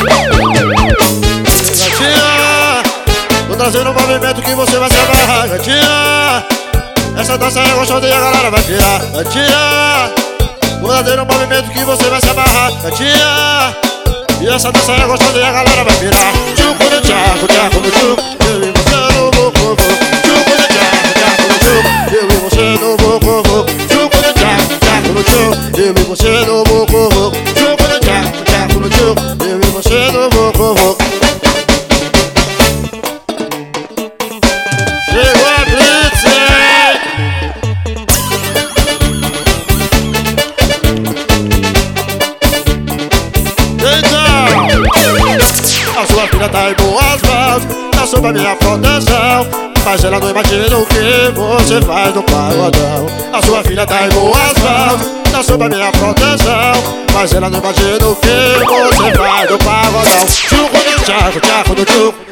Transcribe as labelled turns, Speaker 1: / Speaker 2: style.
Speaker 1: Gatinha, tô trazendo um movimento que você vai se amarrar. Gatinha, essa dança é gostosa e a galera vai pirar. Gatinha, tô trazendo um movimento que você vai se amarrar. Gatinha, e essa dança é gostosa e a galera vai pirar. Tchucu no tchaco, tchaco no tchucu, eu e você no boco. Tchucu no tchaco, tchaco no tchucu, eu e você no boco. Tchucu no tchaco, tchaco no tchucu, eu e você no boco. Tchucu no tchaco, tchaco no tchucu, eu e você no boco. Chegou a blitz, hein? A sua filha tá em boas mãos, tá sob a minha proteção, mas ela não imagina o que você faz no pagodão. A sua filha tá em boas mãos, tá sob a minha proteção, mas ela não imagina o que você faz no pagodão. Tchucu no tchaco, tchaco no tchucu,